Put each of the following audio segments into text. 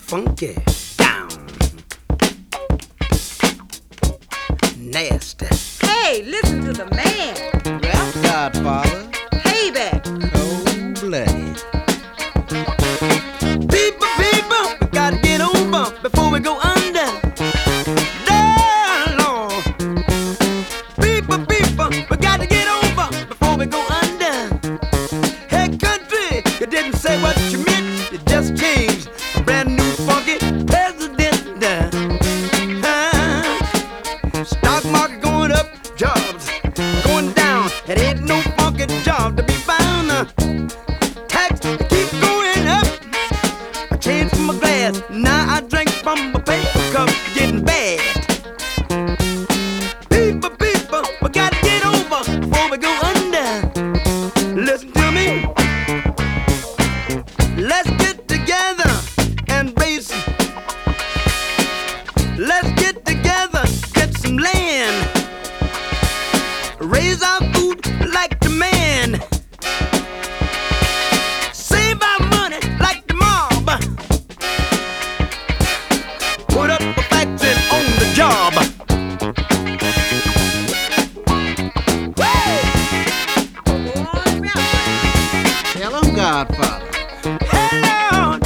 funky, down, nasty. Hey, listen to the man. Rap Godfather. Payback. Cold-blooded. People, we gotta get over before we go under. Lord. People, we gotta get over before we go under. Hey, country, you didn't say what you meant, you just changed. A brand new funky president. Stock market going up, jobs going down. It ain't no funky job to be found. Tax keep going up. I changed from my glass, now I drink from my paper cup. Getting bad. People, we gotta get over before we go under. Listen to me. Let's get together and raise. Let's get together, get some land. Raise our food like the man. Save our money like the mob. Put up a factory on the job. Tell him, Godfather. Hello.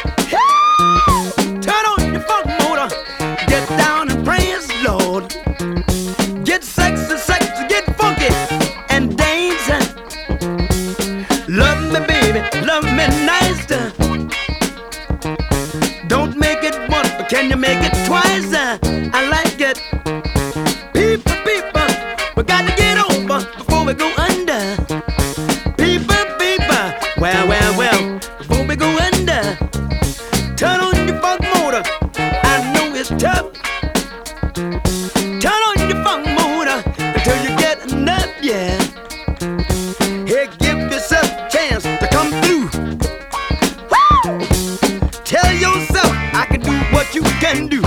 Turn on your funk motor. Get down and praise the Lord. Get sexy, get funky and dance. Love me, baby, love me nice. Don't make it once, but can you make it twice? I like it. People, we got to get over before we go under. People, well, before we go under. Turn on your funk motor. I know it's tough. Turn on your funk motor until you get enough, yeah. Hey, give yourself a chance to come through. Woo! Tell yourself I can do what you can do.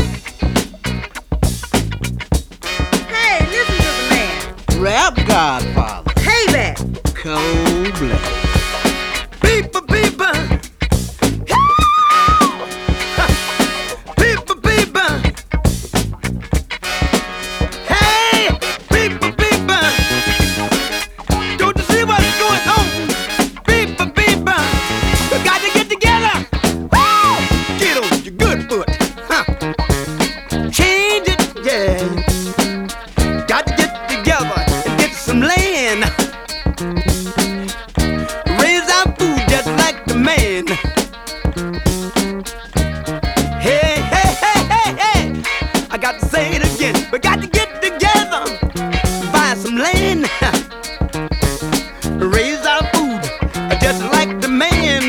Hey, listen to the man. Rap Godfather. Payback. Cold-blooded. People. People. Hey, people. Don't you see what's going on? People. We got to get together. Woo! Get on your good foot. Change it, yeah. Got to get together and get some land. Raise our food just like the man. Hey, I got to say it again. We got to get together, buy some land, raise our food just like the man.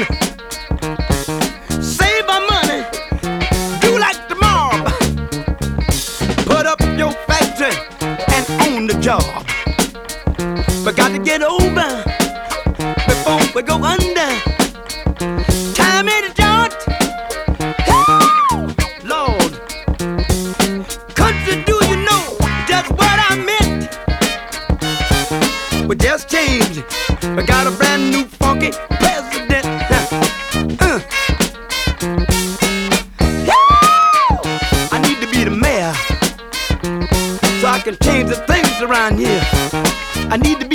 Save our money, do like the mob. Put up your factory and own the job. We got to get over before we go under. Time in the joint. Lord, country, do you know just what I meant? We just changed. We got a brand new funky president. I need to be the mayor so I can change the things around here. I need to